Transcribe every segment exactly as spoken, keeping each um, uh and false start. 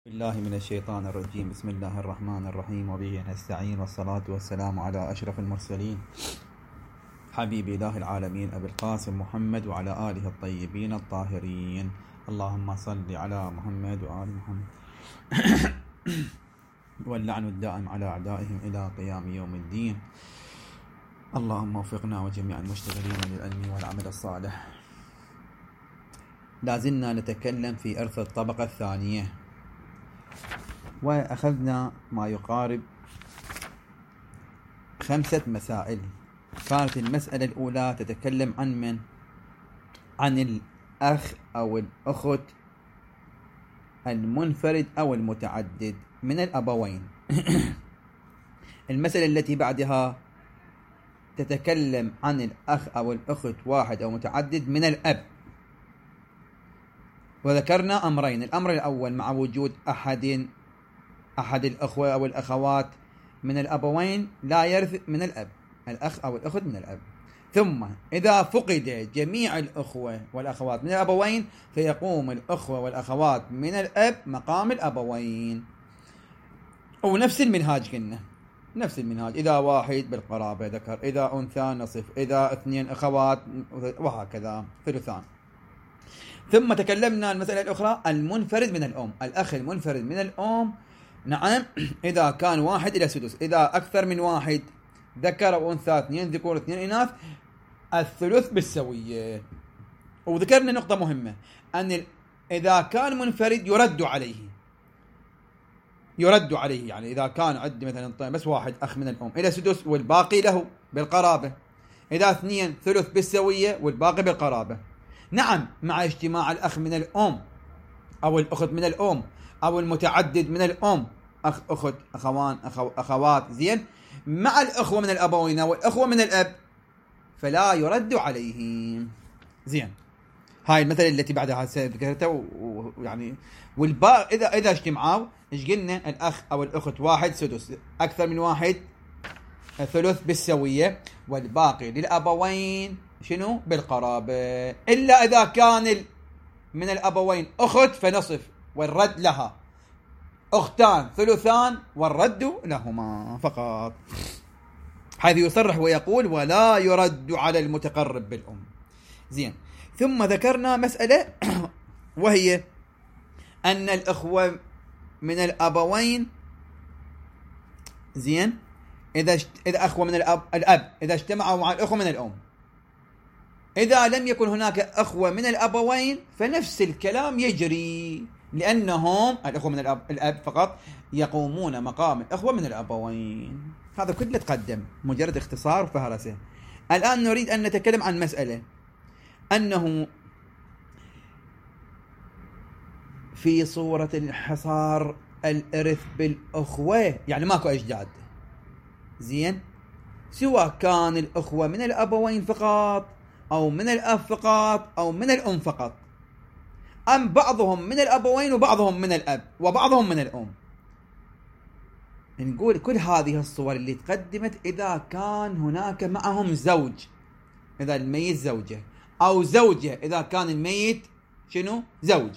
بالله من الشيطان الرجيم. بسم الله الرحمن الرحيم، وبه نستعين، والصلاة والسلام على أشرف المرسلين حبيب إله العالمين أبي القاسم محمد وعلى آله الطيبين الطاهرين. اللهم صل على محمد وآل محمد واللعن الدائم على أعدائهم إلى قيام يوم الدين. اللهم وفقنا وجميع المشتغلين للعلم والعمل الصالح. لازلنا نتكلم في إرث الطبقة الثانية، وأخذنا ما يقارب خمسة مسائل. كانت المسألة الأولى تتكلم عن من؟ عن الأخ أو الأخت المنفرد أو المتعدد من الأبوين. المسألة التي بعدها تتكلم عن الأخ أو الأخت واحد أو متعدد من الأب. وذكرنا أمرين: الأمر الأول مع وجود أحد أحد الأخوة أو الأخوات من الأبوين لا يرث من الأب، الأخ أو الأخت من الأب. ثم إذا فقد جميع الأخوة والأخوات من الأبوين فيقوم الأخوة والأخوات من الأب مقام الأبوين. ونفس المنهاج كنا نفس المنهاج، إذا واحد بالقرابة ذكر، إذا أنثى نصف، إذا اثنين أخوات، وهكذا ثلثان. ثم تكلمنا المسألة الأخرى المنفرد من الأم، الأخ المنفرد من الأم، نعم، إذا كان واحد إلى سدس، إذا أكثر من واحد ذكر وأنثى، اثنين ذكور اثنين إناث، الثلث بالسوية. وذكرنا نقطة مهمة، أن إذا كان منفرد يرد عليه يرد عليه يعني إذا كان عد مثلا بس واحد أخ من الأم إلى سدس والباقي له بالقرابة، إذا اثنين ثلث بالسوية والباقي بالقرابة. نعم، مع اجتماع الأخ من الأم أو الأخت من الأم أو المتعدد من الأم، أخ أخت أخوان أخو أخوات، زين، مع الأخوة من الأبوين أو الأخوة من الأب فلا يرد عليهم. زين، هاي المثل التي بعدها ذكرتها، ويعني والباقي إذا إذا اجتمعوا إيش قلنا؟ الأخ أو الأخت واحد سدس، أكثر من واحد ثلث بالسوية، والباقي للأبوين شنو؟ بالقرابة، إلا إذا كان من الأبوين أخت فنصف والرد لها، أختان ثلثان والرد لهما فقط، حيث يصرح ويقول ولا يرد على المتقرب بالأم. زين، ثم ذكرنا مسألة وهي أن الأخوة من الأبوين، زين، إذا إذا أخوة من الأب الأب إذا اجتمعوا مع الأخوة من الأم، إذا لم يكن هناك أخوة من الأبوين فنفس الكلام يجري، لأنهم الأخوة من الأب, الأب فقط يقومون مقام الأخوة من الأبوين. هذا كله تقدم، مجرد اختصار فهرسه. الآن نريد أن نتكلم عن مسألة، أنه في صورة الحصار الإرث بالأخوة، يعني ماكو أجداد، زين، سواء كان الأخوة من الأبوين فقط أو من الأب فقط أو من الأم فقط، أم بعضهم من الأبوين وبعضهم من الأب وبعضهم من الأم. نقول كل هذه الصور اللي تقدمت إذا كان هناك معهم زوج، إذا الميت زوجة، أو زوجة إذا كان الميت شنو؟ زوج.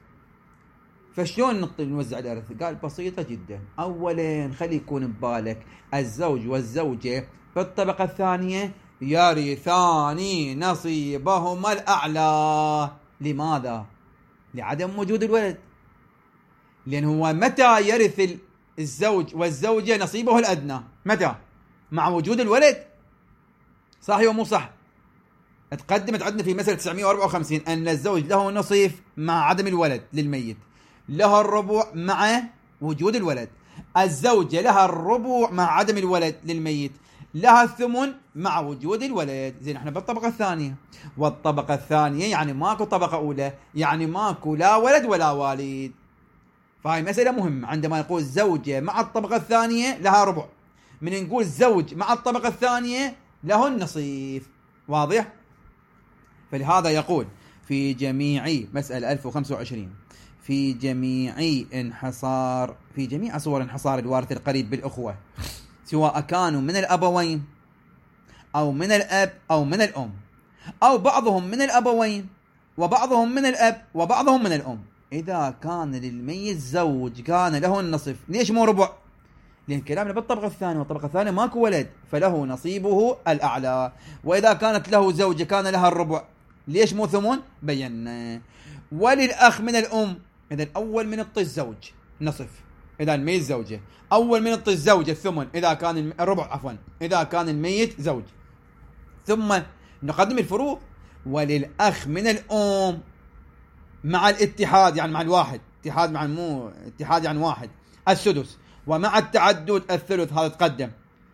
فشلون نوزع الإرث؟ قال بسيطة جدا. أولا خلي يكون ببالك الزوج والزوجة في الطبقة الثانية يرثان نصيبهما الأعلى. لماذا؟ لعدم وجود الولد. لأن هو متى يرث الزوج والزوجة نصيبه الأدنى؟ متى؟ مع وجود الولد. صحيح ومو صح؟ تقدمت عندنا في مسألة تسعمائة وأربعة وخمسين أن الزوج له نصيف مع عدم الولد للميت، له الربع مع وجود الولد، الزوجة لها الربع مع عدم الولد للميت، لها الثمن مع وجود الولد. زين، احنا بالطبقة الثانية، والطبقة الثانية يعني ماكو طبقة أولى، يعني ماكو لا ولد ولا والد. فهي مسألة مهمة. عندما نقول زوجة مع الطبقة الثانية لها ربع، من نقول زوج مع الطبقة الثانية له النصيف. واضح؟ فلهذا يقول في جميع مسألة ألف وخمسة وعشرين في جميع انحصار في جميع صور انحصار الوارث القريب بالأخوة، سواء كانوا من الأبوين أو من الأب أو من الأم، أو بعضهم من الأبوين وبعضهم من الأب وبعضهم من الأم، إذا كان للميت زوج كان له النصف. ليش مو ربع؟ لأن كلامنا بالطبقة الثانية، والطبقة الثانية ماكو ولد فله نصيبه الأعلى. وإذا كانت له زوجة كان لها الربع. ليش مو ثمن؟ بينا. وللأخ من الأم، إذا الأول من الطي الزوج نصف إذا الميت زوجة، أول من الطي الزوجة الثمن إذا كان الربع عفوا إذا كان الميت زوج. ثم نقدم الفروض. وللأخ من الأم مع الاتحاد، يعني مع الواحد، اتحاد مع مو اتحاد يعني واحد، السدس، ومع التعدد الثلث. هذا تقدم،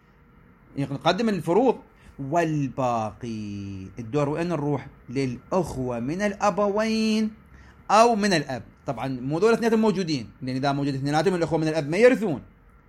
نقدم الفروض. والباقي الدور وين نروح؟ للأخوة من الأبوين أو من الأب. طبعا مو دول اثنيناتهم موجودين، لأن إذا موجود اثنيناتهم الأخوة من الأب ما يرثون.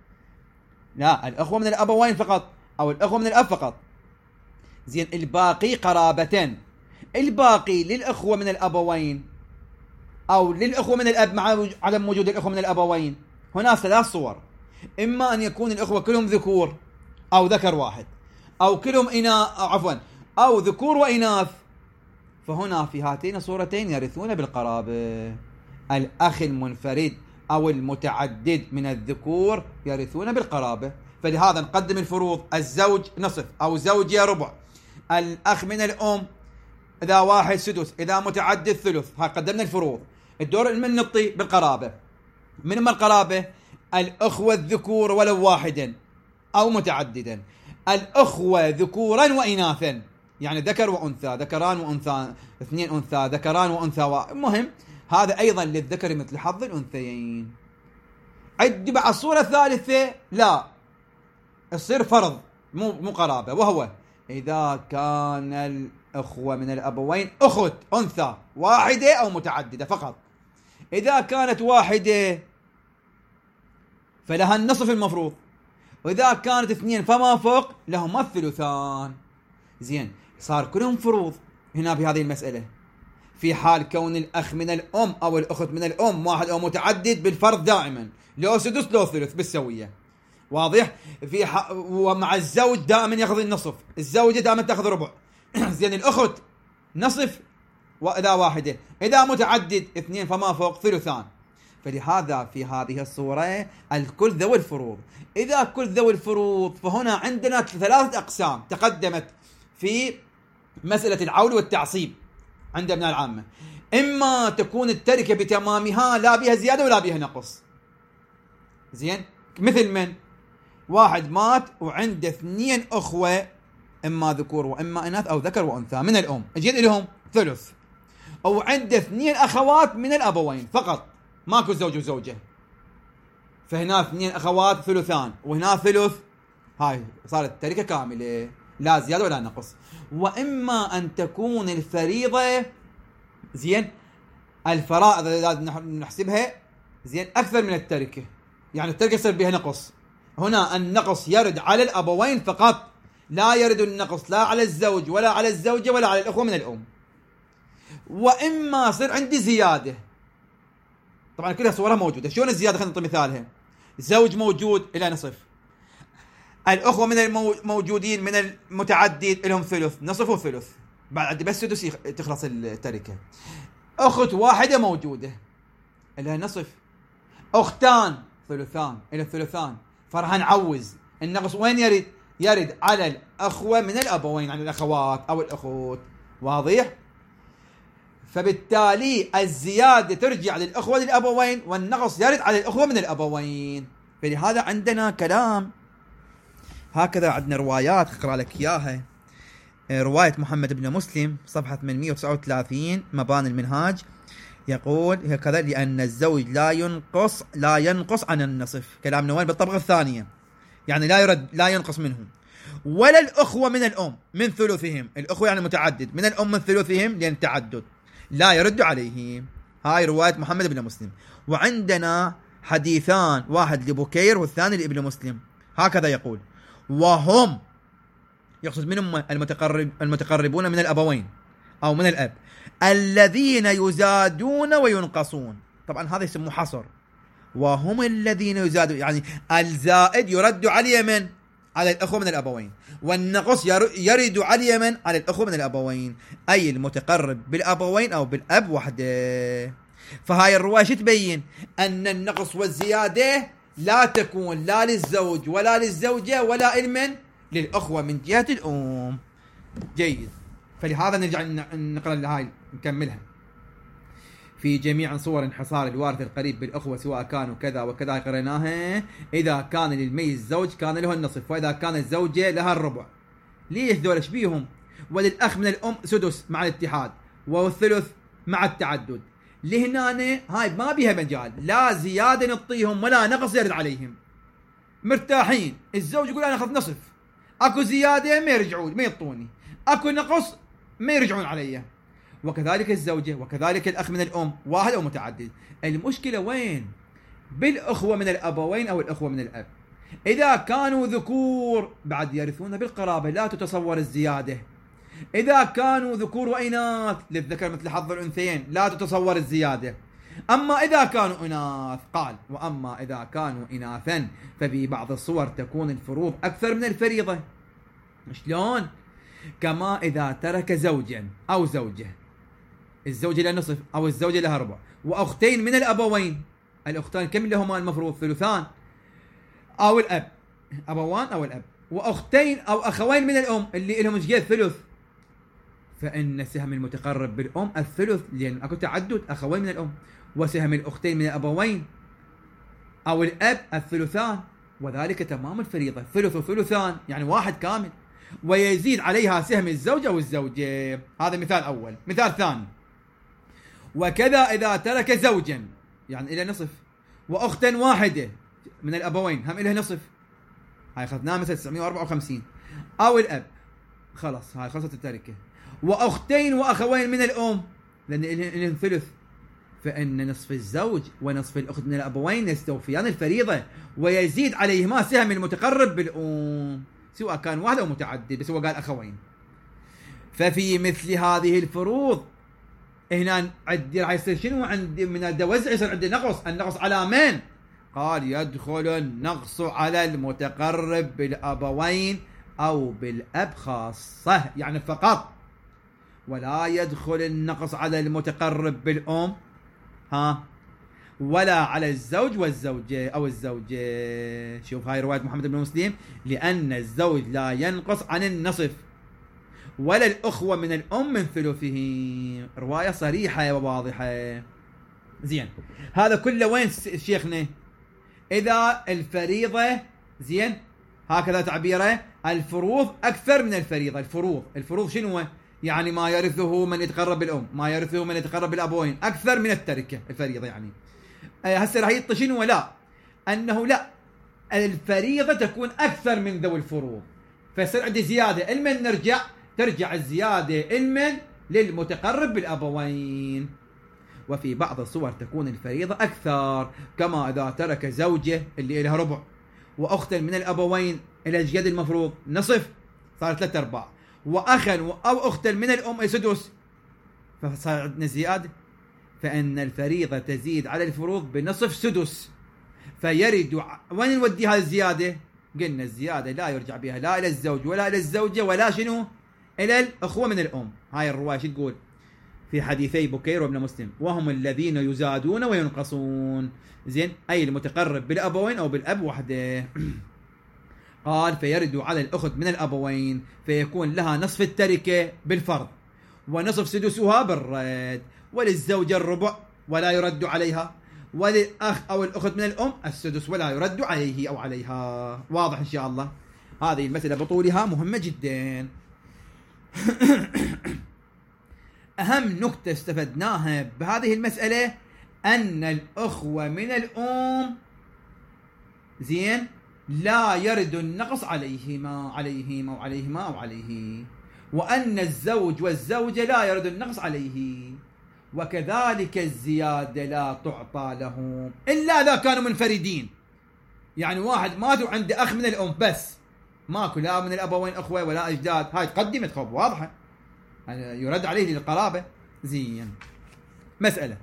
لا، الأخوة من الأبوين فقط أو الأخوة من الأب فقط. زين، الباقي قرابة. الباقي للأخوة من الأبوين أو للأخوة من الأب مع عدم وجود الأخوة من الأبوين. هنا ثلاث صور: إما أن يكون الأخوة كلهم ذكور أو ذكر واحد، أو كلهم إناث عفوا أو ذكور وإناث. فهنا في هاتين الصورتين يرثون بالقرابة. الأخ المنفرد أو المتعدد من الذكور يرثون بالقرابة. فلهذا نقدم الفروض: الزوج نصف أو زوجة ربع، الأخ من الأم إذا واحد سدس، إذا متعدد ثلث. ها قدمنا الفروض. الدور من نطي بالقرابة. من ما القرابة؟ الأخوة الذكور ولو واحدا أو متعددا، الأخوة ذكورا وإناثا، يعني ذكر وأنثى، ذكران وأنثى، اثنين أنثى، ذكران وأنثى و... مهم. هذا أيضا للذكر مثل حظ الأنثيين. عد مع الصورة الثالثة لا يصير فرض مو مو قرابة، وهو إذا كان الأخوة من الأبوين أخت أنثى واحدة أو متعددة فقط. إذا كانت واحدة فلها النصف المفروض، وإذا كانت اثنين فما فوق لهما الثلثان. زين، صار كلهم فروض هنا بهذه المسألة. في حال كون الأخ من الأم أو الأخت من الأم واحد أو متعدد بالفرض دائما، لو سدس لو ثلث بالسوية. واضح؟ في ح... ومع الزوج دائما يأخذ النصف، الزوجة دائما تأخذ ربع. زين، الأخت نصف وإذا واحدة، إذا متعدد اثنين فما فوق ثلثان. فلهذا في هذه الصورة الكل ذوي الفروض. إذا كل ذوي الفروض فهنا عندنا ثلاثة أقسام تقدمت في مسألة العول والتعصيب عند ابن العامة. إما تكون التركة بتمامها لا بها زيادة ولا بها نقص. زين، مثل من؟ واحد مات وعنده اثنين أخوة، إما ذكور وإما إناث أو ذكر وأنثى من الأم، جيد لهم ثلث. أو عنده اثنين أخوات من الأبوين فقط، ماكو زوج وزوجة، فهنا اثنين أخوات ثلثان وهنا ثلث. هاي صارت التركة كاملة لا زيادة ولا نقص. وإما أن تكون الفريضة زين الفرائض لازم نحسبها زين أكثر من التركة، يعني التركة يصير بها نقص. هنا النقص يرد على الأبوين فقط، لا يرد النقص لا على الزوج ولا على الزوجة ولا على الأخوة من الأم. وإما صير عندي زيادة، طبعا كلها صورها موجودة. شلون الزيادة؟ خلينا نعطي مثالها. زوج موجود إلى نصف، الأخوة من الموجودين من المتعدد لهم ثلث، نصف وثلث، بعد بس سدس تخلص التركة. أخت واحدة موجودة لها نصف، أختان ثلثان إلى الثلثان، فرح نعوز النقص وين يرد؟ يرد على الأخوة من الأبوين، عن الأخوات أو الأخوت. واضح؟ فبالتالي الزيادة ترجع للأخوة للأبوين والنقص يرد على الأخوة من الأبوين. فلهذا عندنا كلام هكذا، عندنا روايات أقرأ لك إياها. رواية محمد بن مسلم صفحة ثمانمئة وتسعة وثلاثين مباني المنهاج، يقول هكذا: لأن الزوج لا ينقص لا ينقص عن النصف. كلام نوين بالطبقة الثانية، يعني لا يرد لا ينقص منهم. ولا الأخوة من الأم من ثلثهم، الأخوة يعني متعدد، من الأم من ثلثهم لأن تعدد لا يرد عليه. هاي رواية محمد بن مسلم. وعندنا حديثان، واحد لبكير والثاني لابن مسلم، هكذا يقول: وهم يقصد منهم المتقرب المتقربون من الأبوين أو من الأب الذين يزادون وينقصون. طبعا هذا يسمى حصر. وهم الذين يزادون، يعني الزائد يرد على اليمن على الأخوة من الأبوين، والنقص يرد على اليمن على الأخوة من الأبوين، أي المتقرب بالأبوين أو بالأب وحده. فهاي الرواية شو تبين؟ أن النقص والزيادة لا تكون لا للزوج ولا للزوجة ولا المن للأخوة من جهة الأم. جيد. فلهذا نرجع نقرأ هاي نكملها. في جميع صور انحصار الوارث القريب بالأخوة سواء كانوا كذا وكذا قريناها. إذا كان للميت زوج كان له النصف، وإذا كانت الزوجة لها الربع. ليش ذول ايش بيهم؟ وللأخ من الأم سدس مع الاتحاد، والثلث مع التعدد. لهنا هاي ما بيها مجال، لا زيادة نعطيهم ولا نقص يرد عليهم، مرتاحين. الزوج يقول أنا أخذ نصف، أكو زيادة ما يرجعون ما يعطوني، أكو نقص ما يرجعون علي. وكذلك الزوجة وكذلك الأخ من الأم، واحد أو متعدد. المشكلة وين؟ بالأخوة من الأبوين أو الأخوة من الأب. إذا كانوا ذكور بعد يرثون بالقرابة، لا تتصور الزيادة. إذا كانوا ذكور وإناث للذكر مثل حظ الأنثيين، لا تتصور الزيادة. أما إذا كانوا إناث قال وأما إذا كانوا إناثا ففي بعض الصور تكون الفروض أكثر من الفريضة. شلون؟ كما إذا ترك زوجا أو زوجة، الزوجة لها نصف أو الزوجة لها ربع، وأختين من الأبوين. الأختان كم لهما المفروض؟ ثلثان. أو الأب، أبوان أو الأب، وأختين أو أخوين من الأم اللي لهم ايش قد ثلث. فإن سهم المتقرب بالأم الثلث، لأن أكو تعدد أخوين من الأم. وسهم الأختين من الأبوين أو الأب الثلثان، وذلك تمام الفريضة، ثلث وثلثان يعني واحد كامل. ويزيد عليها سهم الزوج أو الزوجة. هذا مثال أول. مثال ثاني: وكذا إذا ترك زوجا يعني إلى نصف، وأختا واحدة من الأبوين هم إلها نصف، هاي أخذناها مثل تسعمائة وأربعة وخمسين. أو الأب، خلاص هاي خلصت التركة. وأختين وأخوين من الأم لأن إلهم ثلث، فإن نصف الزوج ونصف الأخت من الأبوين يستوفيان الفريضة، ويزيد عليهما سهم المتقرب بالأم سواء كان واحد أو متعدد، بس هو قال أخوين. ففي مثل هذه الفروض هنا عندي راح يصير شنو؟ عندي من الوزع يصير عندي نقص. النقص على من؟ قال يدخل النقص على المتقرب بالأبوين أو بالأب خاصة، يعني فقط، ولا يدخل النقص على المتقرب بالأم ها ولا على الزوج والزوجة أو الزوجة. شوف هاي رواية محمد بن مسلم: لأن الزوج لا ينقص عن النصف ولا الأخوة من الأم من ثلثه. رواية صريحة وواضحة. زين، هذا كله وين شيخنا؟ إذا الفريضة زين هكذا تعبيره، الفروض أكثر من الفريضة. الفروض الفروض شنو؟ يعني ما يرثه من يتقرب بالأم، ما يرثه من يتقرب بالأبوين، أكثر من التركة الفريضة. يعني هسه راح يطي شنو؟ لا، أنه لا، الفريضة تكون أكثر من ذوي الفروض، فيصير عندي زيادة. المن نرجع ترجع الزيادة المن للمتقرب بالأبوين. وفي بعض الصور تكون الفريضة أكثر، كما إذا ترك زوجة اللي لها ربع، وأختا من الأبوين إلى الجد المفروض نصف، صار ثلاثة أرباع، وأخا أو أختا من الأم سدس، فصار عندنا زيادة. فإن الفريضة تزيد على الفروض بنصف سدس، فيرد. وين نودي هذه الزيادة؟ قلنا الزيادة لا يرجع بها لا إلى الزوج ولا إلى الزوجة ولا شنو إلى الأخوة من الأم. هاي الرواية شو تقول في حديثي بكير وابن مسلم: وهم الذين يزادون وينقصون. زين، أي المتقرب بالأبوين أو بالأب وحده. قال فيرد على الأخت من الأبوين، فيكون لها نصف التركة بالفرض ونصف سدسها بالرد، وللزوجة الربع ولا يرد عليها، وللأخ أو الأخت من الأم السدس ولا يرد عليه أو عليها. واضح إن شاء الله؟ هذه المسألة بطولها مهمة جدا. أهم نقطة استفدناها بهذه المسألة أن الأخوة من الأم زين لا يرد النقص عليهما عليهما أو عليهما أو عليه، وأن الزوج والزوجة لا يرد النقص عليه، وكذلك الزيادة لا تعطى لهم إلا إذا كانوا منفردين. يعني واحد مات وعنده أخ من الأم بس، ماكو لا من الأبوين أخوة ولا أجداد، هاي تقدمت خب واضحة، يعني يرد عليه للقرابة. زين، مسألة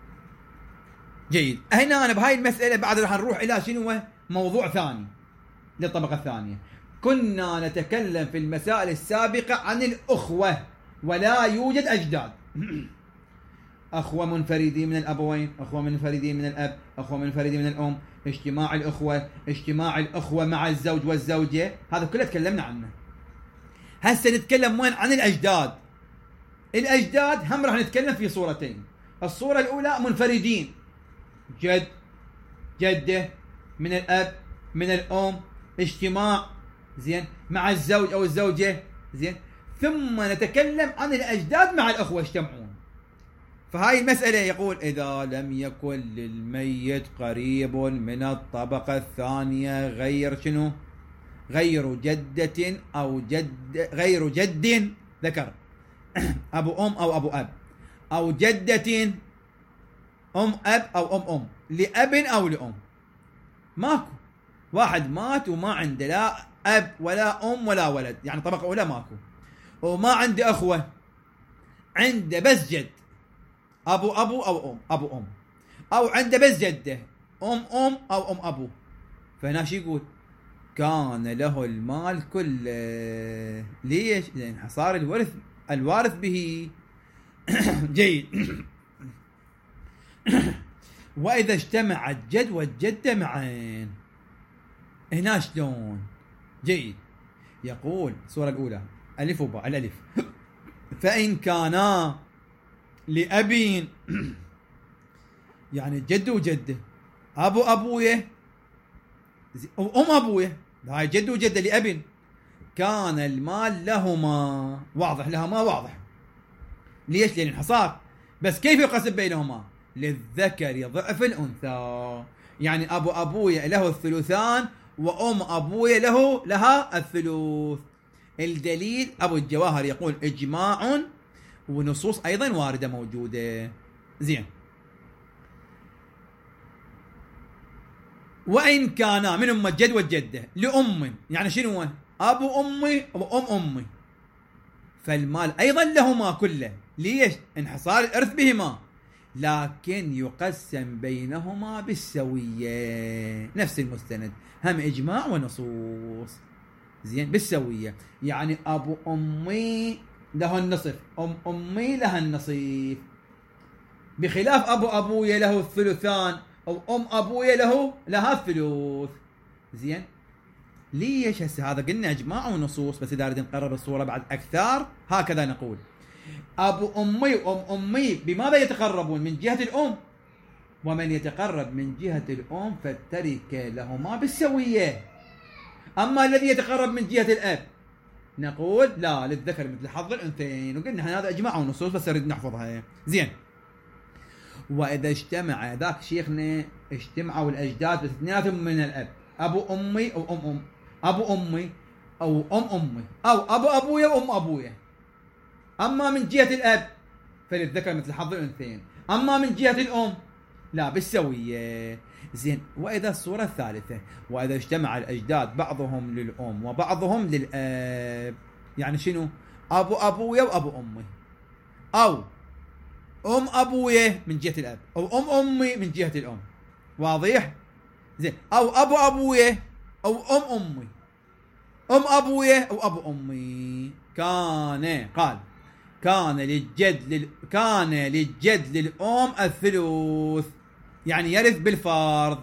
جيد. هنا أنا بهاي المسألة بعد راح نروح إلى شنو موضوع ثاني. للطبقة الثانية. كنا نتكلم في المسائل السابقة عن الأخوة ولا يوجد أجداد. أخوة منفردين من الأبوين، أخوة منفردين من الأب، أخوة منفردين من الأم، اجتماع الأخوة، اجتماع الأخوة مع الزوج والزوجة، هذا كله تكلمنا عنه. هسه نتكلم وين؟ عن الأجداد. الأجداد هم راح نتكلم في صورتين. الصورة الأولى منفردين، جد جدة من الأب من الأم، اجتماع زين مع الزوج أو الزوجة زين، ثم نتكلم عن الأجداد مع الأخوة يجتمعون. فهاي المسألة يقول إذا لم يكن للميت قريب من الطبقة الثانية غير شنو؟ غير جدة أو جد غير جد ذكر أبو أم أو أبو أب، أو جدة أم أب أو أم أم، لأب أو لأم. ماكو واحد مات وما عنده لا أب ولا أم ولا ولد، يعني طبقة أولى ماكو، وما عنده أخوة، عنده بس جد أبو أبو أو أم أبو أم، أو عنده بس جدة أم أم أو أم أبو. فهنا شو يقول؟ كان له المال كله. ليش؟ لأن صار الورث الوارث به. جيد. وإذا اجتمع الجد والجدة معا، هنا شلون؟ جيد. يقول الصورة الأولى ألف وباء، الألف فإن كانا لأبين يعني جد وجدة، أبو أبوية وأم أبوية، هاي جد وجدة لأبين، كان المال لهما. واضح لهما؟ واضح. ليش؟ لأن الحصار. بس كيف يقسم بينهما؟ للذكر ضعف الأنثى، يعني أبو أبوية له الثلثان وأم أبوية له لها الثلث. الدليل أبو الجواهر يقول إجماع ونصوص أيضا واردة موجودة. زين. وإن كان من أم الجد والجدة لأم، يعني شنو؟ أبو أمي وأم أمي، فالمال أيضا لهما كله. ليش؟ انحصار الإرث بهما، لكن يقسم بينهما بالسوية. نفس المستند، هم إجماع ونصوص. زين، بالسوية، يعني أبو أمي له النصف، أم أمي لها النصيف، بخلاف أبو أبويا له الثلثان أو أم أبويا له لها الثلث. زين. ليش؟ هسه هذا قلنا إجماع ونصوص، بس إذا نريد نقرر الصورة بعد أكثر هكذا نقول: أبو أمي وأم أمي بماذا يتقربون؟ من جهة الأم، ومن يتقرب من جهة الأم فالتركة لهما بالسوية. أما الذي يتقرب من جهة الأب نقول لا، للذكر مثل حظ الأنثيين، وقلنا هذا إجماع ونصوص بس نريد نحفظها. زين. وإذا اجتمع ذاك شيخنا اجتمعوا الأجداد بس اثنيناتهم من الأب، أبو أمي أو أم أم، أبو أمي أو أم أمي، أو أبو أبويا وأم أبويا. أما من جهة الأب فللذكر مثل حظ الأنثيين، أما من جهة الأم لا، بالسوية. زين. وإذا الصورة الثالثة: وإذا اجتمع الأجداد بعضهم للأم وبعضهم للأب، يعني شنو؟ أبو أبويا وأبو أمي، أو أم أبويا من جهة الأب، أو أم أمي من جهة الأم. واضح؟ زين. أو أبو أبويا أو أم أمي، أم أبويا أو أبو أمي. كان قال كان للجد لل... كان للجد للأم الثلث، يعني يرث بالفرض.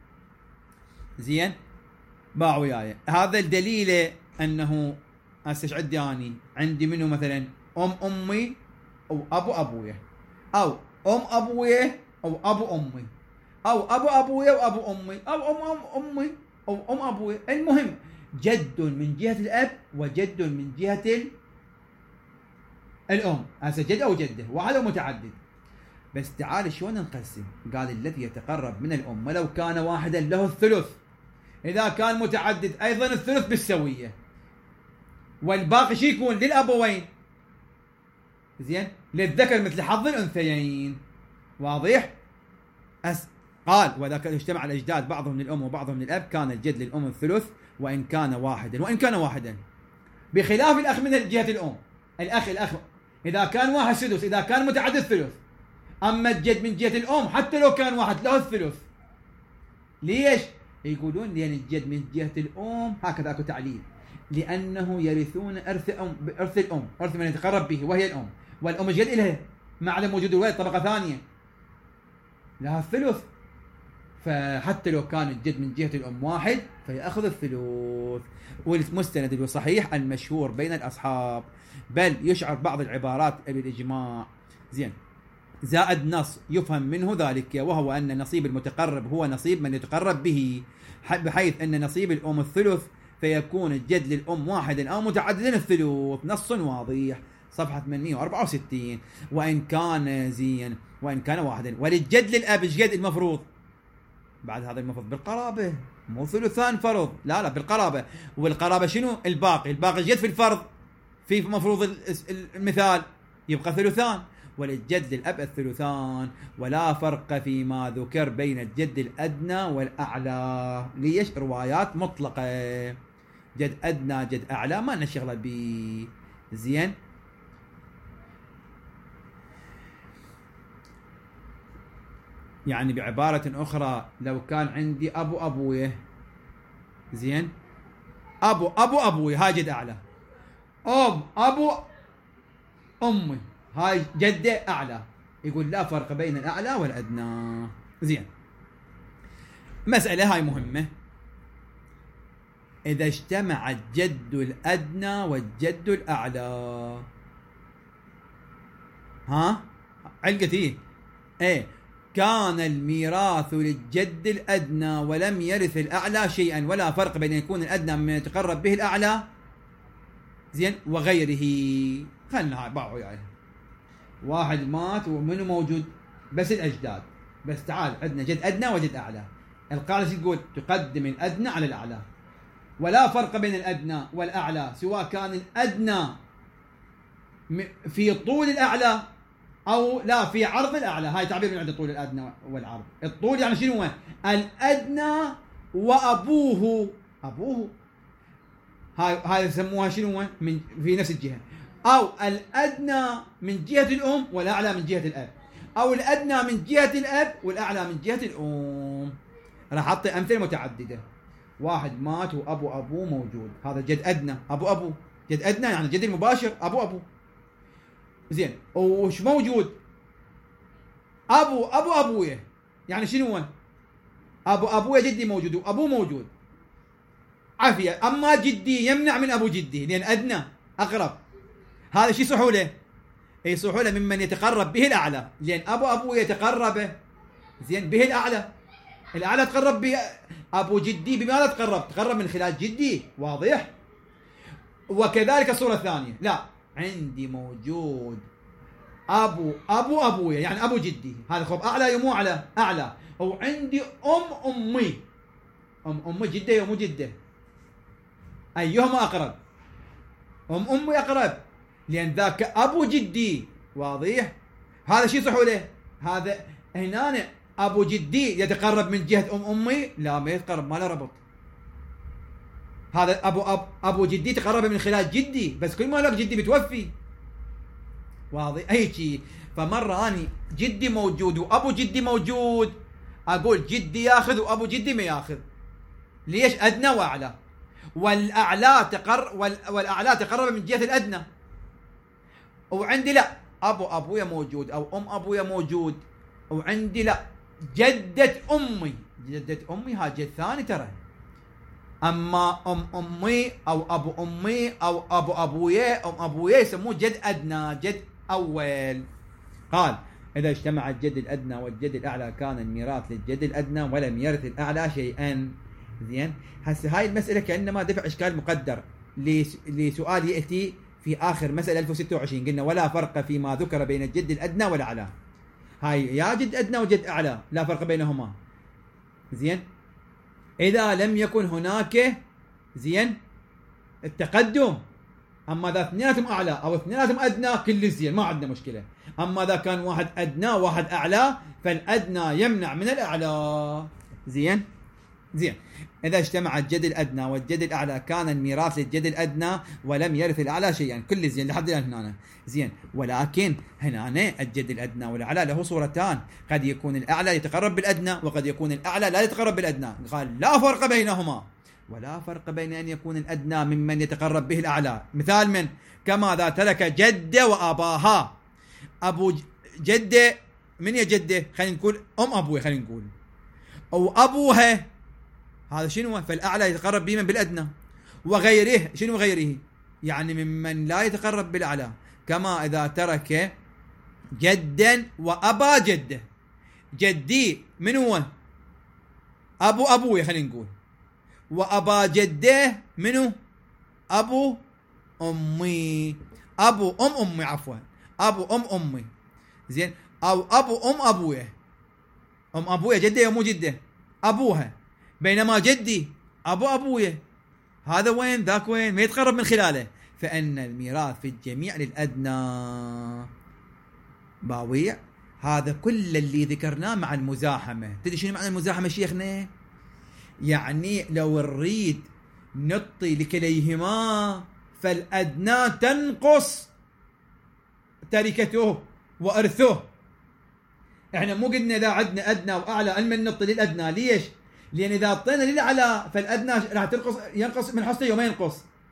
زين. باعوا وياي هذا الدليل أنه هسه عندي أني عندي منه مثلا أم أمي أو أبو أبويا، أو أم أبويا أو أبو أمي، أو أبو أبويا وأبو أمي، أو أم أم أمي أو أم أبويا. المهم جد من جهة الأب وجد من جهة ال... الأم. هسه جد أو جدة، واحد أو متعدد. بس تعال شلون نقسم؟ قال الذي يتقرب من الأم ولو كان واحدا له الثلث، إذا كان متعدد أيضا الثلث بالسوية، والباقي شي يكون للأبوين. زين. للذكر مثل حظ الأنثيين. واضح؟ أس... قال وإذا كان اجتمع الأجداد بعضهم للأم وبعضهم للأب كان الجد للأم الثلث وإن كان واحدا، وإن كان واحدا، بخلاف الأخ من جهة الأم. الأخ الأخ إذا كان واحد سدس، إذا كان متعدد ثلث. أما الجد من جهة الأم حتى لو كان واحد له الثلث. ليش؟ يقولون لأن الجد من جهة الأم هكذا أكو تعليل، لأنه يرثون إرث أم إرث الأم، إرث من يتقرب به وهي الأم، والأم جد إلها مع عدم وجود الولد طبقة ثانية لها الثلث، فحتى لو كان الجد من جهة الأم واحد فيأخذ الثلث. والمستند الصحيح المشهور بين الأصحاب، بل يشعر بعض العبارات بالإجماع. زين، زائد نص يفهم منه ذلك، وهو أن نصيب المتقرب هو نصيب من يتقرب به، بحيث أن نصيب الأم الثلث، فيكون الجد للأم واحدا أو متعددا الثلث. نص واضح، صفحة ثمانمئة وأربعة وستين. وإن كان زين وإن كان واحدا. وللجد للأب ايش قد المفروض؟ بعد هذا المفروض بالقرابة، مو ثلثان فرض، لا لا بالقرابة. والقرابة شنو؟ الباقي، الباقي جد في الفرض، في مفروض المثال يبقى ثلثان. وللجد للأب الثلثان، ولا فرق فيما ذكر بين الجد الأدنى والأعلى. ليش؟ روايات مطلقة، جد أدنى جد أعلى ما لنا شغلة بيه. زين، يعني بعبارة أخرى، لو كان عندي أبو أبويه، زين، أبو أبو أبوي هاي جد أعلى، أم أبو أمي هاي جدة أعلى، يقول لا فرق بين الأعلى والأدنى. زين، مسألة هاي مهمة، إذا اجتمع الجد الأدنى والجد الأعلى، ها علقتي إيه، كان الميراث للجد الأدنى ولم يرث الأعلى شيئا، ولا فرق بين يكون الأدنى من يتقرب به الأعلى، زين، وغيره. خلنا هاي باعوا يعني واحد مات ومنه موجود بس الأجداد، بس تعال عندنا جد أدنى وجد أعلى. القاعدة تقول تقدم الأدنى على الأعلى، ولا فرق بين الأدنى والأعلى، سواء كان الأدنى في طول الأعلى أو لا في عرض الأعلى. هاي تعبير من عند طول الأدنى والعرض. الطول يعني شنو هو؟ الأدنى وأبوه، أبوه هاي هاي يسموها شنو هو؟ من في نفس الجهة، أو الأدنى من جهة الأم والأعلى من جهة الأب، أو الأدنى من جهة الأب والأعلى من جهة الأم. راح أعطي أمثلة متعددة. واحد مات وأبو أبوه موجود، هذا جد أدنى، أبو أبو جد أدنى يعني جد المباشر أبو أبو. زين، وش موجود؟ أبو أبو أبويه، يعني شنو هو؟ أبو أبويه جدي موجود وأبوه موجود، عافية. أما جدي يمنع من أبو جدي لأن أدنى أقرب، هذا شي سحولة؟ أي سحولة ممن يتقرب به الأعلى، لأن أبو أبوه يتقرب زين به الأعلى، الأعلى تقرب به أبو جدي. بماذا تقرب؟ تقرب من خلال جدي، واضح؟ وكذلك الصورة الثانية، لا عندي موجود أبو أبو أبويا يعني أبو جدي، هذا خب أعلى يمو أعلى أعلى. وعندي أم أمي، أم أمي جدة يمو جدة، أيهما أقرب؟ أم أمي أقرب، لأن ذاك أبو جدي، واضح؟ هذا شيء صح ولا؟ هذا هنا أبو جدي يتقرب من جهة أم أمي، لا ما يتقرب، ما له ربط. هذا أبو أب أبو جدي تقرب من خلال جدي، بس كل ما لك جدي بتوفي، واضح؟ أي شيء. فمرة أني جدي موجود وأبو جدي موجود، أقول جدي ياخذ وأبو جدي ما ياخذ. ليش؟ أدنى وأعلى، والأعلى تقر والأعلى تقرب من جهة الأدنى. وعندي لا أبو أبويا موجود أو أم أبويا موجود، وعندي لا جدة أمي، جدة أمي ها جد ثاني ترى. أما أم أمي أو أبو أمي أو أبو أبويا أم أبويا يسموه جد أدنى، جد أول. قال إذا اجتمع الجد الأدنى والجد الأعلى كان الميراث للجد الأدنى ولم يرث الأعلى شيئا. زين، هسه هاي المسألة كأنما دفع إشكال مقدر لسؤال يأتي في آخر مسألة ألف وستة وعشرين. قلنا ولا فرق فيما ذكر بين الجد الأدنى والأعلى. هاي يا جد أدنى وجد أعلى لا فرق بينهما. زين، إذا لم يكن هناك زين التقدم، أما إذا اثنيناتهم أعلى أو اثنيناتهم أدنى كل زين ما عندنا مشكلة. أما إذا كان واحد أدنى واحد أعلى فالأدنى يمنع من الأعلى. زين، زين. إذا اجتمع الجد الأدنى والجد الأعلى كان الميراث للجد الأدنى ولم يرث الأعلى شيئا. يعني كل زين لحد الآن هنا. زين. ولكن هنا الجد الأدنى والأعلى له صورتان، قد يكون الأعلى يتقرب بالأدنى وقد يكون الأعلى لا يتقرب بالأدنى. قال لا فرق بينهما، ولا فرق بين أن يكون الأدنى ممن يتقرب به الأعلى. مثال من كما إذا ترك جدة وأباها. أبو جدة من يا جدة؟ خلينا نقول أم أبوه، خلينا نقول أو أبوها، هذا شنو؟ فالأعلى يتقرب به من بالأدنى. وغيره، شنو غيره؟ يعني ممن لا يتقرب بالأعلى. كما إذا ترك جدا وأبا جده. جدي من هو؟ أبو أبوه خلينا نقول. وأبا جده منو؟ أبو أمي. أبو أم أمي عفوا أبو أم أمي. زين. أو أبو أم أبوه. أم أبوه جده مو جده، أبوها. بينما جدي أبو أبوه، هذا وين ذاك وين، ما يتقرب من خلاله. فإن الميراث في الجميع للأدنى. باويع. هذا كل اللي ذكرناه مع المزاحمة. تدري شنو معنى المزاحمة شيخنا؟ يعني لو نريد نعطي لكليهما فالأدنى تنقص تركته وأرثه. احنا مو قلنا إذا عندنا أدنى وأعلى المن نعطي للأدنى. ليش؟ لأن إذا أعطينا للأعلى فالأدنى راح تنقص، ينقص من حصته وما ينقص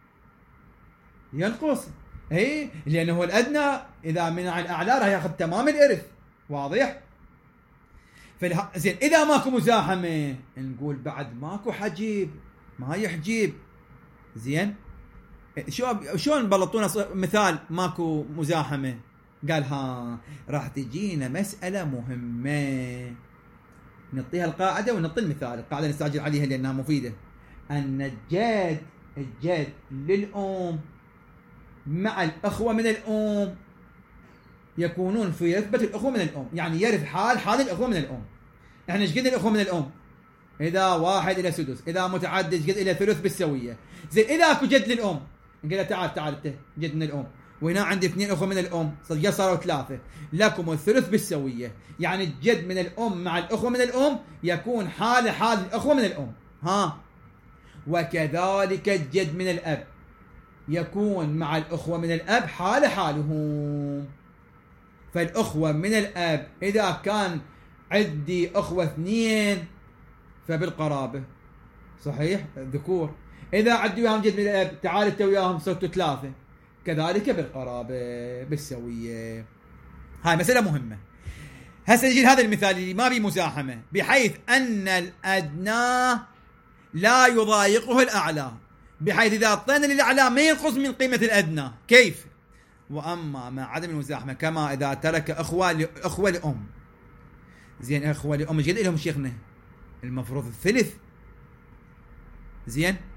ينقص اي لأنه الأدنى إذا من الأعلى راح يأخذ تمام الإرث. واضح؟ فاله... زين. إذا ماكو مزاحمة نقول بعد ماكو حجيب، ما يحجيب. زين. شو شلون بلطونا مثال ماكو مزاحمة؟ قال ها راح تجينا مسألة مهمة نعطيها القاعدة ونعطي المثال. القاعدة نستعجل عليها لأنها مفيدة. أن الجد الجد للأم مع الأخوة من الأم يكونون في رتبة الأخوة من الأم. يعني يرث حال حال الأخوة من الأم. احنا ايش قلنا الأخوة من الأم؟ إذا واحد إلى سدس، إذا متعدد ايش قد إلى ثلث بالسوية. زين. إذا أكو جد للأم نقول له تعال تعال أنت جد من الأم، وهنا عندي اثنين أخوة من الأم، صدق صاروا ثلاثة، لكم الثلث بالسوية. يعني الجد من الأم مع الأخوة من الأم يكون حال حال الأخوة من الأم. ها. وكذلك الجد من الأب يكون مع الأخوة من الأب حال حالهم. فالأخوة من الأب إذا كان عندي أخوة اثنين فبالقرابة، صحيح ذكور. إذا عندي وياهم جد من الأب تعال انت وياهم صرتوا ثلاثة، كذلك بالقرابة بالسوية. هاي مسألة مهمة. هسه نجي هذا المثال اللي ما بي مزاحمة، بحيث أن الأدنى لا يضايقه الأعلى، بحيث إذا أعطينا للأعلى ما ينقص من قيمة الأدنى. كيف؟ وأما مع عدم المزاحمة كما إذا ترك أخوة أخوة لأم. زين. أخوة لأم جد لهم شيخنا المفروض الثلث. زين.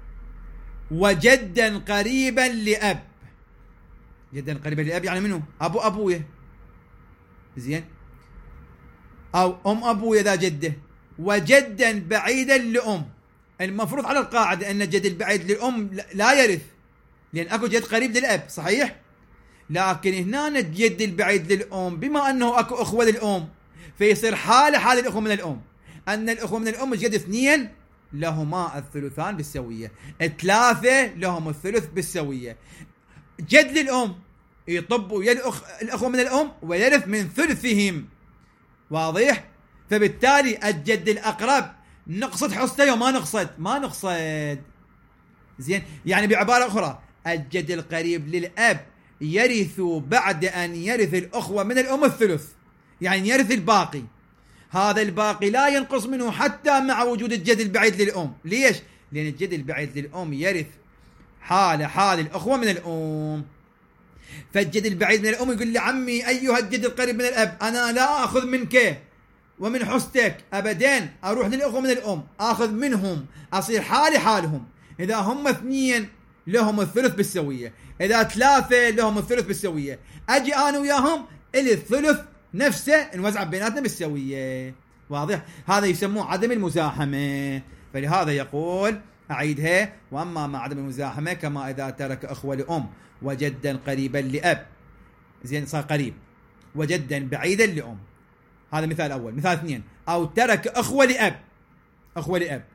وجدا قريبا لأب. جدا قريبا لأب يعني منه؟ أبو أبوه. زين. أو أم أبوه إذا جده. وجدا بعيدا لأم. المفروض على القاعدة أن الجد البعيد للأم لا يرث، لأن أكو جد قريب للأب. صحيح؟ لكن هنا الجد البعيد للأم بما أنه أكو أخوة للأم فيصير حال حال الأخوة من الأم. أن الأخوة من الأم جد اثنين لهما الثلثان بالسوية، ثلاثة لهم الثلث بالسوية. جد للأم يطبوا الأخ... الأخوة من الأم ويرث من ثلثهم. واضح؟ فبالتالي الجد الأقرب نقصد حصته وما نقصد ما نقصد. زين. يعني بعبارة أخرى الجد القريب للأب يرث بعد أن يرث الأخوة من الأم الثلث، يعني يرث الباقي. هذا الباقي لا ينقص منه حتى مع وجود الجد البعيد للأم. ليش؟ لأن الجد البعيد للأم يرث حال حال الأخوة من الأم. فالجد البعيد من الأم يقول لعمي أيها الجد القريب من الأب أنا لا أخذ منك ومن حستك أبدين، أروح للأخوة من الأم أخذ منهم، أصير حالي حالهم. إذا هم اثنين لهم الثلث بالسوية، إذا ثلاثة لهم الثلث بالسوية، أجي أنا وياهم إلي الثلث نفسه نوزع بيناتنا بالسوية. واضح؟ هذا يسموه عدم المزاحمة. فلهذا يقول أعيدها: وأما مع عدم المزاحمة كما إذا ترك أخوة لأم وجدا قريبا لأب. زين صار قريب. وجدا بعيدا لأم. هذا مثال أول. مثال اثنين: أو ترك أخوة لأب. أخوة لأب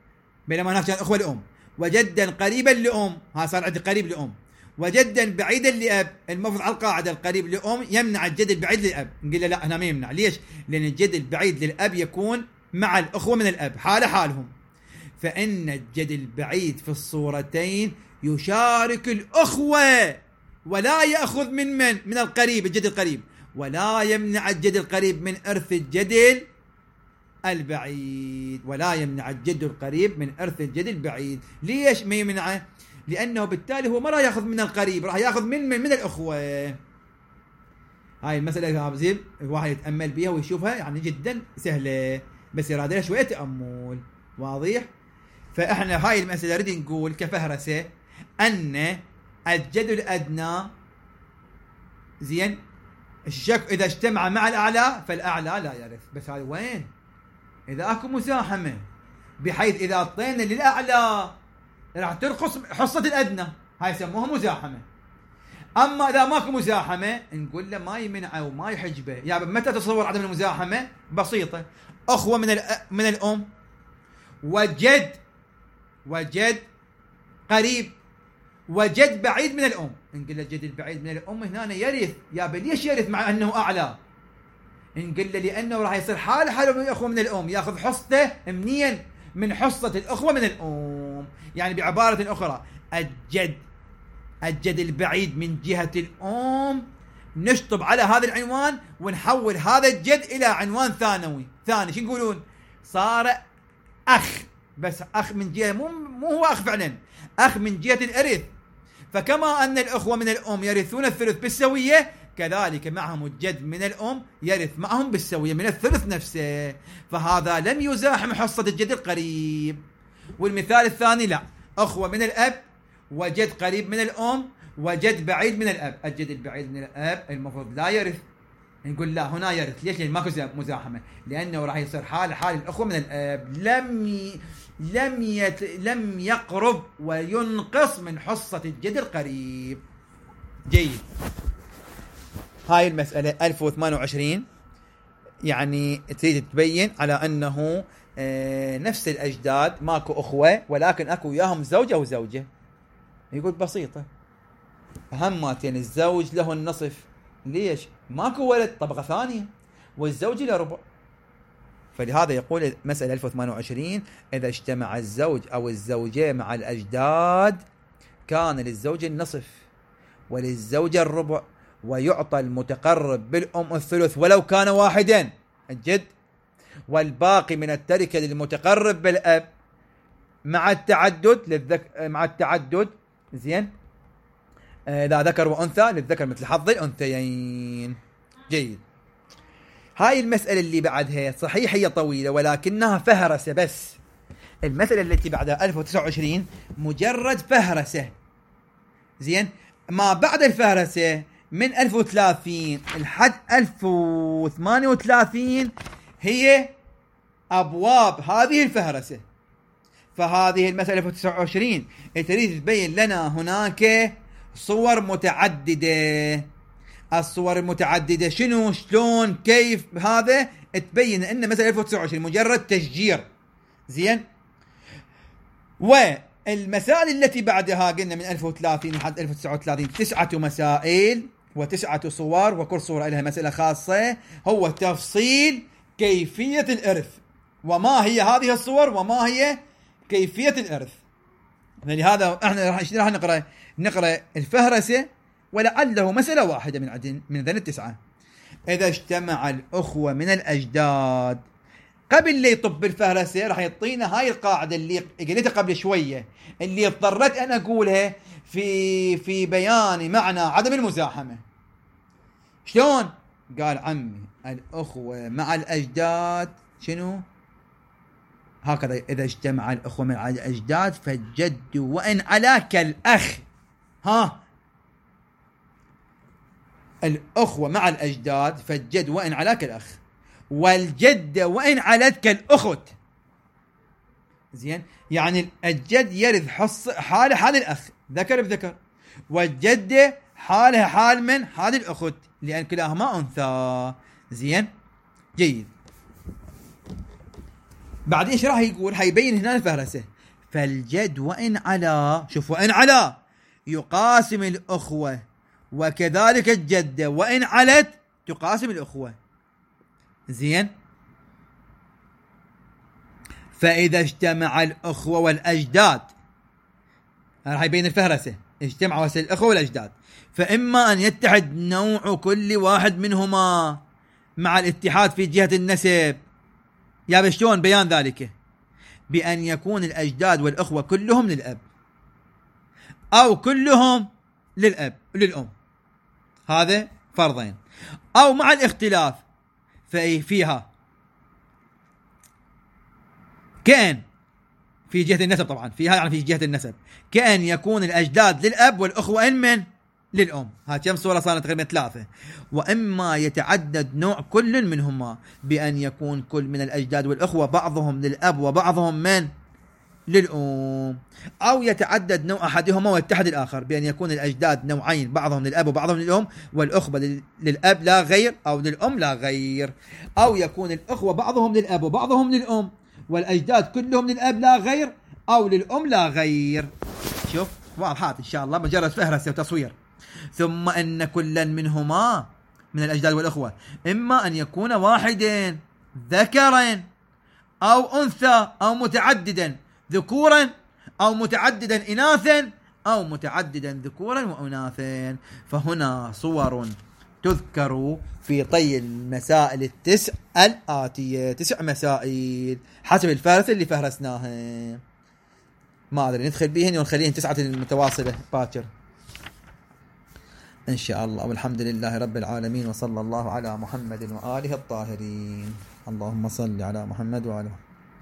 بينما هناك كان أخوة لأم، وجدا قريبا لأم، ها صار عندي قريب لأم، وجدا بعيدا لأب. المفروض على القاعدة القريب لأم يمنع الجد البعيد للأب. نقول له لا هنا ما يمنع. ليش؟ لأن الجد البعيد للأب يكون مع الأخوة من الأب حال حالهم، فإن الجد البعيد في الصورتين يشارك الأخوة ولا يأخذ من من من القريب الجد القريب، ولا يمنع الجد القريب من إرث الجد البعيد، ولا يمنع الجد القريب من إرث الجد البعيد. ليش ما يمنعه؟ لأنه بالتالي هو ما راح يأخذ من القريب، راح يأخذ من من, من الأخوة. هاي المسألة يا زين الواحد يتأمل بها ويشوفها يعني جدا سهلة، بس يراد لها شوية تأمل. واضح؟ فإحنا هاي المسألة نريد نقول كفهرسة أن الجد الأدنى زين الشك إذا اجتمع مع الأعلى فالأعلى لا يرث. بس هذا وين؟ إذا أكو مساحمة بحيث إذا أعطينا للأعلى راح ترخص حصة الأدنى، هاي يسموها مزاحمة. أما إذا ماكو مزاحمة نقول له ما يمنعه وما يحجبه. يعني متى تصور عدم المزاحمة؟ بسيطة، أخوة من من الأم وجد وجد قريب وجد بعيد من الأم. نقول له الجد البعيد من الأم هنا يرث. يا ليش يرث مع أنه أعلى؟ نقول له لأنه راح يصير حال حاله من الأخوة من الأم، يأخذ حصته منين؟ من حصة الأخوة من الأم. يعني بعبارة أخرى الجد الجد البعيد من جهة الأم نشطب على هذا العنوان ونحول هذا الجد إلى عنوان ثانوي ثاني. شو نقولون؟ صار أخ، بس أخ من جهة مو مو هو أخ فعلا، أخ من جهة الإرث. فكما أن الأخوة من الأم يرثون الثلث بالسوية، كذلك معهم الجد من الأم يرث معهم بالسوية من الثلث نفسه. فهذا لم يزاحم حصة الجد القريب. والمثال الثاني لا، أخوة من الأب وجد قريب من الأم وجد بعيد من الأب. الجد البعيد من الأب المفروض لا يرث. نقول لا هنا يرث. ليش؟ لأن ماكو مزاحمة، لأنه راح يصير حال حال الأخوة من الأب لم ي... لم يت... لم يقرب وينقص من حصة الجد القريب. جيد. هاي المسألة ألف وثمانية وعشرين يعني تريد تبين على أنه آه نفس الأجداد ماكو أخوة ولكن أكو وياهم زوج أو زوجة. يقول بسيطة، أهمتين الزوج له النصف. ليش؟ ماكو ولد طبقة ثانية والزوج له ربع. فلهذا يقول مسألة ألف وثمانية وعشرين إذا اجتمع الزوج أو الزوجة مع الأجداد كان للزوج النصف وللزوجة الربع، ويعطى المتقرب بالأم الثلث ولو كان واحدا الجد، والباقي من التركة للمتقرب بالأب مع التعدد للذك... مع التعدد زين إذا ذكر وأنثى للذكر مثل حظ الأنثيين. جيد. هاي المسألة اللي بعدها صحيح هي طويلة ولكنها فهرسة بس. المسألة التي بعدها ألف وتسعة وعشرين مجرد فهرسة. زين. ما بعد الفهرسة من ألف وثلاثين لحد ألف وثمانية وثلاثين هي أبواب هذه الفهرسة. فهذه المسألة ألف وتسعة وعشرين تريد تبين لنا هناك صور متعددة. الصور المتعددة شنو؟ شلون؟ كيف؟ هذا تبين ان مثلا ألف وتسعة وعشرين مجرد تشجير. زين. والمسائل التي بعدها قلنا من ألف وثلاثين لحد ألف وتسعة وثلاثين تسعة مسائل وتسعة صور، وكل صورة لها مسألة خاصة. هو تفصيل كيفية الإرث وما هي هذه الصور وما هي كيفية الإرث. لهذا احنا راح راح نقرأ نقرأ الفهرسة ولعله مسألة واحدة من عدن من ذن التسعة. إذا اجتمع الأخوة من الأجداد قبل لا يطب الفهرسة راح يعطينا هاي القاعدة اللي قلتها قبل شوية، اللي اضطريت أنا أقولها في في بيان معنى عدم المزاحمة. شلون؟ قال عمي الأخوة مع الأجداد شنو؟ هكذا إذا اجتمع الأخوة مع الأجداد فالجد وإن علا كالأخ. ها الأخوة مع الأجداد فالجد وإن علا كالأخ، والجدة وإن علت كالأخت. زين. يعني الجد يرث حص حال حال الأخ ذكر بذكر، والجدة حالها حال من حال الأخت لأن كلاهما أنثى. زين. جيد. بعدين ايش راح يقول؟ حيبين هنا الفهرسة. فالجد وإن علا، شوف وإن علا يقاسم الأخوة، وكذلك الجدة وإن علت تقاسم الأخوة. زين، فإذا اجتمع الأخوة والأجداد، راح يبين الفهرسة، اجتمع الأخوة والأجداد، فإما أن يتحد نوع كل واحد منهما مع الاتحاد في جهة النسب. يا بشلون بيان ذلك؟ بأن يكون الأجداد والأخوة كلهم للأب، أو كلهم للأب للأم، هذا فرضين. أو مع الاختلاف فيها، كأن في جهة النسب، طبعا فيها يعني في جهة النسب، كأن يكون الأجداد للأب والأخوة إن من للأم. هذه كم صورة صارت؟ تقريبا ثلاثة. وإما يتعدد نوع كل منهما بأن يكون كل من الأجداد والأخوة بعضهم للأب وبعضهم من للأم، أو يتعدد نوع أحدهما ويتحد الآخر بأن يكون الأجداد نوعين بعضهم للأب وبعضهم للأم، والأخوة للأب لا غير أو للأم لا غير، أو يكون الأخوة بعضهم للأب وبعضهم للأم والأجداد كلهم للأب لا غير أو للأم لا غير. شوف واضحات إن شاء الله، مجرد فهرسة وتصوير. ثم أن كلا منهما من الأجداد والأخوة إما أن يكون واحدا ذكرا أو أنثى، أو متعددا ذكورا أو متعددا إناثا، أو متعددا ذكورا وأناثا. فهنا صور تذكر في طي المسائل التسع الآتية، تسع مسائل حسب الفهرسة اللي فهرسناها. ما أدري ندخل بيهن ونخليهن تسعة متواصلة باكر إن شاء الله. والحمد لله رب العالمين، وصلى الله على محمد وآله الطاهرين. اللهم صل على محمد وآله.